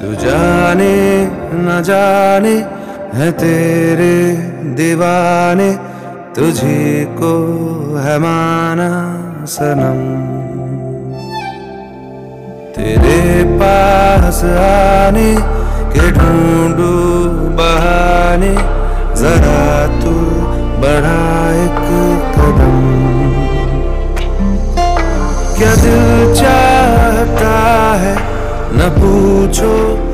तू जाने न जाने है तेरे दीवाने, तुझे को है माना सनम। तेरे पास आने के ढूंढू बहाने, जरा तू बढ़ा एक कदम। क्या दिल चाहता है न पूछो